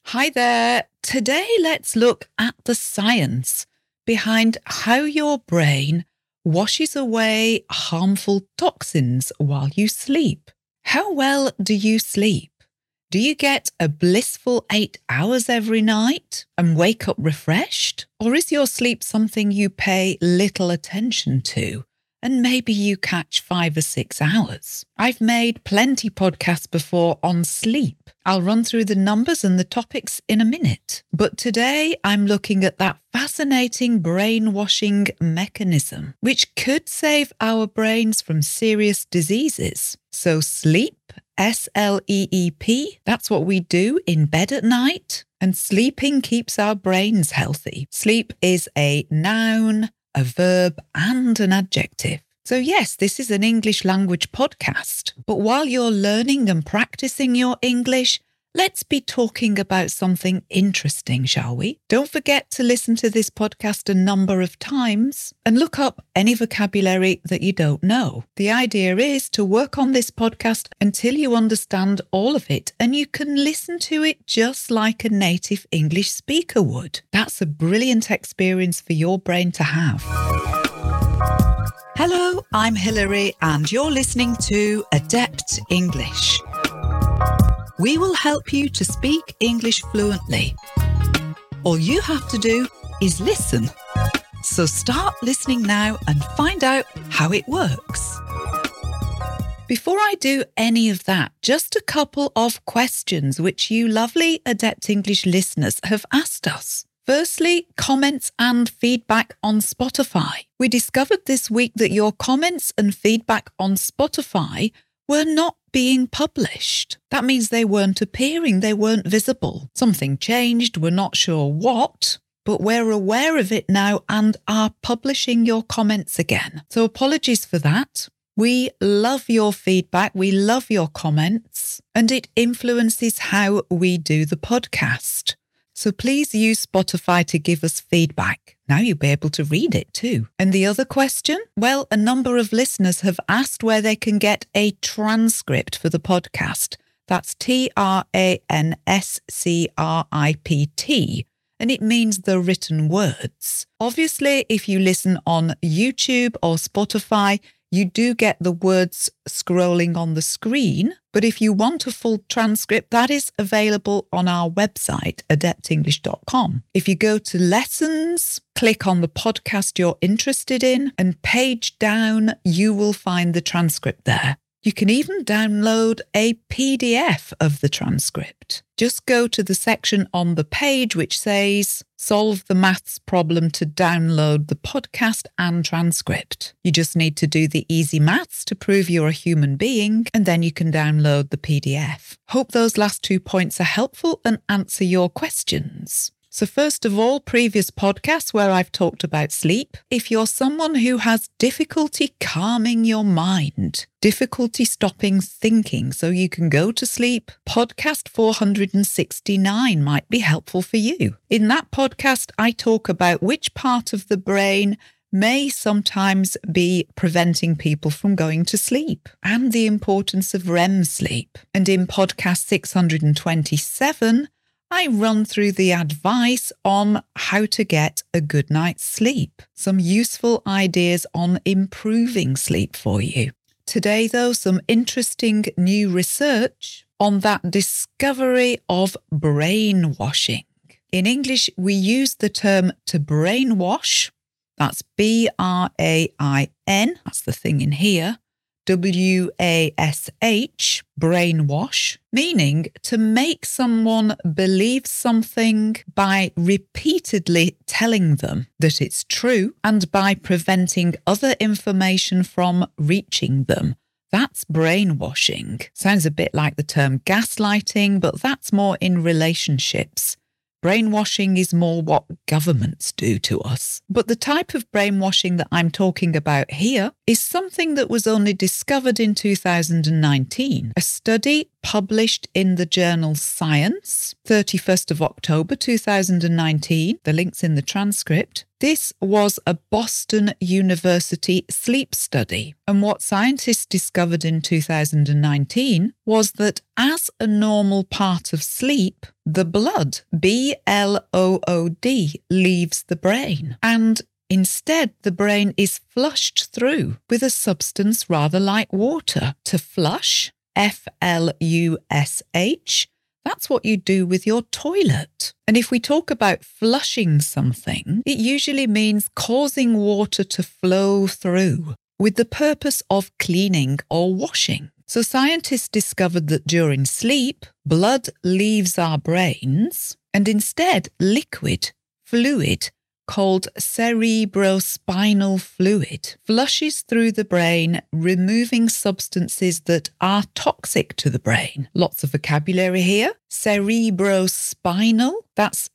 Hi there. Today, let's look at the science behind how your brain washes away harmful toxins while you sleep. How well do you sleep? Do you get a blissful 8 hours every night and wake up refreshed? Or is your sleep something you pay little attention to? And maybe you catch 5 or 6 hours. I've made plenty podcasts before on sleep. I'll run through the numbers and the topics in a minute. But today I'm looking at that fascinating brainwashing mechanism, which could save our brains from serious diseases. So sleep, S-L-E-E-P, that's what we do in bed at night. And sleeping keeps our brains healthy. Sleep is a noun, a verb and an adjective. So yes, this is an English language podcast. But while you're learning and practicing your English, let's be talking about something interesting, shall we? Don't forget to listen to this podcast a number of times and look up any vocabulary that you don't know. The idea is to work on this podcast until you understand all of it and you can listen to it just like a native English speaker would. That's a brilliant experience for your brain to have. Hello, I'm Hilary and you're listening to Adept English. We will help you to speak English fluently. All you have to do is listen. So start listening now and find out how it works. Before I do any of that, just a couple of questions which you lovely Adept English listeners have asked us. Firstly, comments and feedback on Spotify. We discovered this week that your comments and feedback on Spotify were not being published. That means they weren't appearing, they weren't visible. Something changed, we're not sure what, but we're aware of it now and are publishing your comments again. So apologies for that. We love your feedback, we love your comments, and it influences how we do the podcast. So please use Spotify to give us feedback. Now you'll be able to read it too. And the other question? Well, a number of listeners have asked where they can get a transcript for the podcast. That's TRANSCRIPT. And it means the written words. Obviously, if you listen on YouTube or Spotify, you do get the words scrolling on the screen, but if you want a full transcript, that is available on our website, adeptenglish.com. If you go to lessons, click on the podcast you're interested in, and page down, you will find the transcript there. You can even download a PDF of the transcript. Just go to the section on the page which says, solve the maths problem to download the podcast and transcript. You just need to do the easy maths to prove you're a human being, and then you can download the PDF. Hope those last 2 points are helpful and answer your questions. So first of all, previous podcasts where I've talked about sleep. If you're someone who has difficulty calming your mind, difficulty stopping thinking so you can go to sleep, podcast 469 might be helpful for you. In that podcast, I talk about which part of the brain may sometimes be preventing people from going to sleep and the importance of REM sleep. And in podcast 627, I run through the advice on how to get a good night's sleep. Some useful ideas on improving sleep for you. Today, though, some interesting new research on that discovery of brainwashing. In English, we use the term to brainwash. That's B-R-A-I-N. That's the thing in here. W-A-S-H, brainwash, meaning to make someone believe something by repeatedly telling them that it's true and by preventing other information from reaching them. That's brainwashing. Sounds a bit like the term gaslighting, but that's more in relationships. Brainwashing is more what governments do to us. But the type of brainwashing that I'm talking about here is something that was only discovered in 2019. A study published in the journal Science, 31st of October 2019. The link's in the transcript. This was a Boston University sleep study. And what scientists discovered in 2019 was that as a normal part of sleep, the blood, B-L-O-O-D, leaves the brain. And instead, the brain is flushed through with a substance rather like water. To flush, F-L-U-S-H, that's what you do with your toilet. And if we talk about flushing something, it usually means causing water to flow through with the purpose of cleaning or washing. So scientists discovered that during sleep, blood leaves our brains and instead liquid, fluid, called cerebrospinal fluid, flushes through the brain, removing substances that are toxic to the brain. Lots of vocabulary here. Cerebrospinal, that's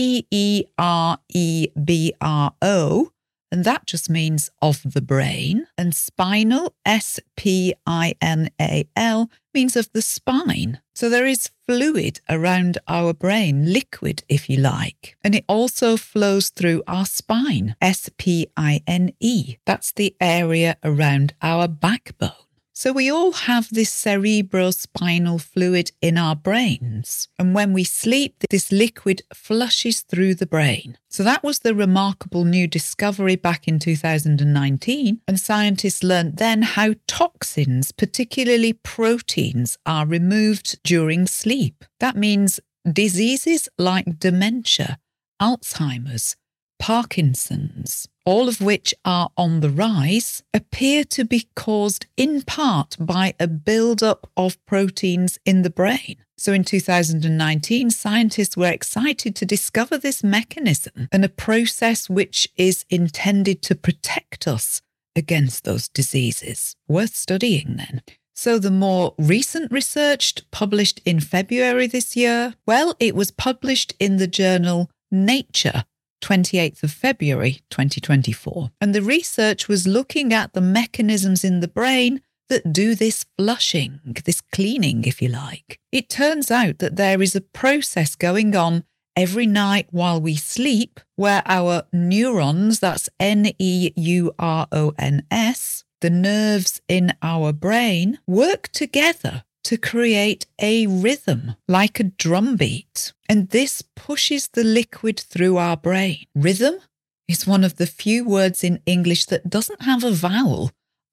C-E-R-E-B-R-O, and that just means of the brain. And spinal, S-P-I-N-A-L, means of the spine. So there is fluid around our brain, liquid if you like. And it also flows through our spine, S-P-I-N-E. That's the area around our backbone. So we all have this cerebrospinal fluid in our brains. And when we sleep, this liquid flushes through the brain. So that was the remarkable new discovery back in 2019. And scientists learned then how toxins, particularly proteins, are removed during sleep. That means diseases like dementia, Alzheimer's, Parkinson's, all of which are on the rise, appear to be caused in part by a buildup of proteins in the brain. So in 2019, scientists were excited to discover this mechanism and a process which is intended to protect us against those diseases. Worth studying then. So the more recent research published in February this year, well, it was published in the journal Nature, 28th of February 2024. And the research was looking at the mechanisms in the brain that do this flushing, this cleaning, if you like. It turns out that there is a process going on every night while we sleep where our neurons, that's N-E-U-R-O-N-S, the nerves in our brain, work together to create a rhythm, like a drum beat. And this pushes the liquid through our brain. Rhythm is one of the few words in English that doesn't have a vowel.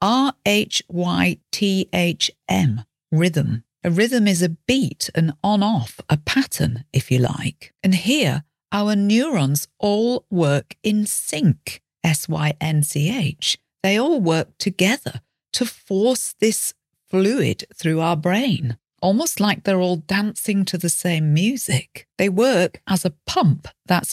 R-H-Y-T-H-M, rhythm. A rhythm is a beat, an on-off, a pattern, if you like. And here, our neurons all work in sync, S-Y-N-C-H. They all work together to force this fluid through our brain, almost like they're all dancing to the same music. They work as a pump, that's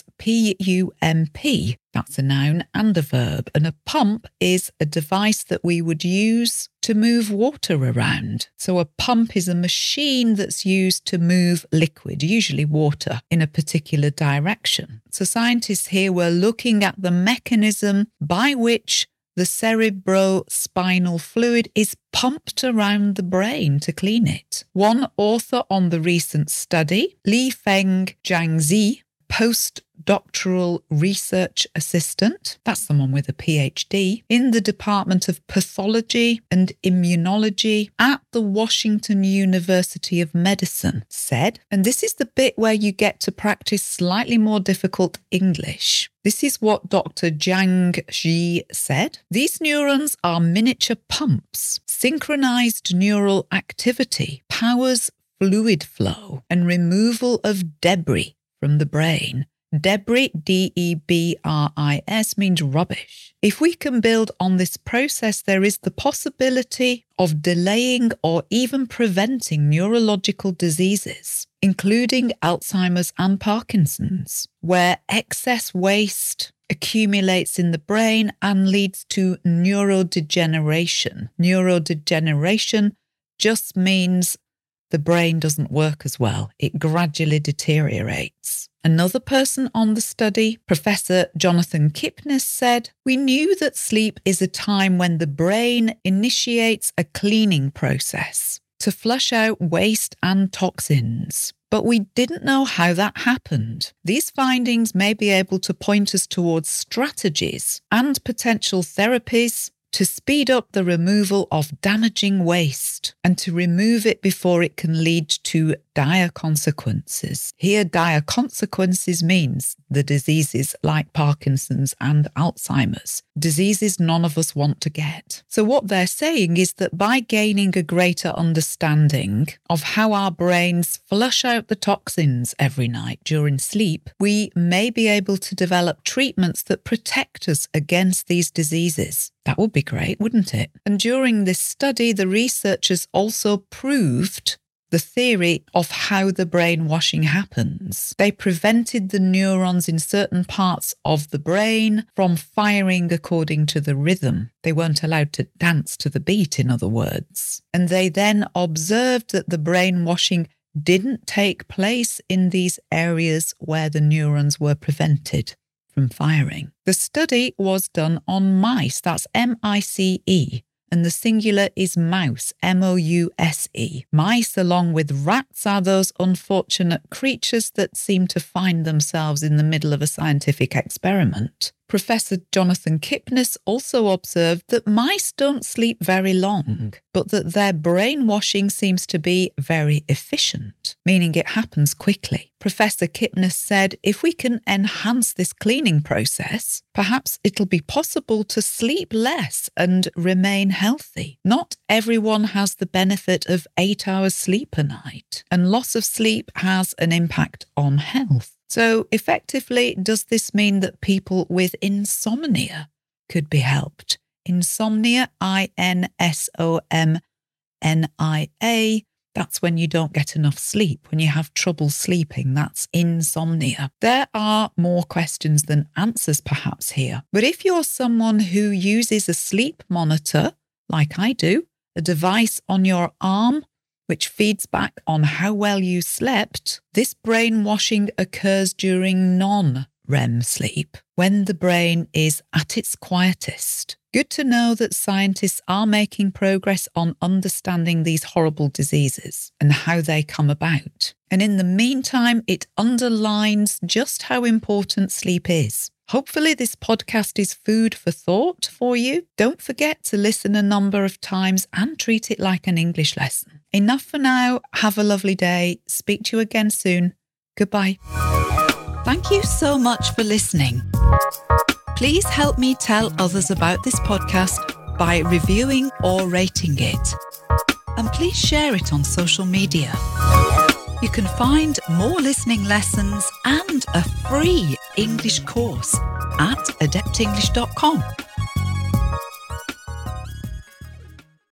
P-U-M-P, that's a noun and a verb, and a pump is a device that we would use to move water around. So a pump is a machine that's used to move liquid, usually water, in a particular direction. So scientists here were looking at the mechanism by which the cerebrospinal fluid is pumped around the brain to clean it. One author on the recent study, Lifeng Jiangzi, postdoctoral research assistant, that's someone with a PhD, in the Department of Pathology and Immunology at the Washington University of Medicine, said, and this is the bit where you get to practice slightly more difficult English. This is what Dr. Jiangzi said. These neurons are miniature pumps. Synchronized neural activity powers fluid flow and removal of debris from the brain. Debris, D-E-B-R-I-S, means rubbish. If we can build on this process, there is the possibility of delaying or even preventing neurological diseases, including Alzheimer's and Parkinson's, where excess waste accumulates in the brain and leads to neurodegeneration. Neurodegeneration just means the brain doesn't work as well. It gradually deteriorates. Another person on the study, Professor Jonathan Kipnis, said, "We knew that sleep is a time when the brain initiates a cleaning process. to flush out waste and toxins. But we didn't know how that happened. These findings may be able to point us towards strategies and potential therapies to speed up the removal of damaging waste and to remove it before it can lead to dire consequences. Here, dire consequences means the diseases like Parkinson's and Alzheimer's, diseases none of us want to get. So what they're saying is that by gaining a greater understanding of how our brains flush out the toxins every night during sleep, we may be able to develop treatments that protect us against these diseases. That would be great, wouldn't it? And during this study, the researchers also proved the theory of how the brainwashing happens. They prevented the neurons in certain parts of the brain from firing according to the rhythm. They weren't allowed to dance to the beat, in other words. And they then observed that the brainwashing didn't take place in these areas where the neurons were prevented from firing. The study was done on mice, that's M-I-C-E, and the singular is mouse, M-O-U-S-E. Mice, along with rats, are those unfortunate creatures that seem to find themselves in the middle of a scientific experiment. Professor Jonathan Kipnis also observed that mice don't sleep very long, but that their brainwashing seems to be very efficient, meaning it happens quickly. Professor Kipnis said, if we can enhance this cleaning process, perhaps it'll be possible to sleep less and remain healthy. Not everyone has the benefit of 8 hours sleep a night, and loss of sleep has an impact on health. So effectively, does this mean that people with insomnia could be helped? Insomnia, I-N-S-O-M-N-I-A, that's when you don't get enough sleep, when you have trouble sleeping, that's insomnia. There are more questions than answers perhaps here. But if you're someone who uses a sleep monitor, like I do, a device on your arm, which feeds back on how well you slept, this brainwashing occurs during non-REM sleep, when the brain is at its quietest. Good to know that scientists are making progress on understanding these horrible diseases and how they come about. And in the meantime, it underlines just how important sleep is. Hopefully this podcast is food for thought for you. Don't forget to listen a number of times and treat it like an English lesson. Enough for now. Have a lovely day. Speak to you again soon. Goodbye. Thank you so much for listening. Please help me tell others about this podcast by reviewing or rating it. And please share it on social media. You can find more listening lessons and a free English course at adeptenglish.com.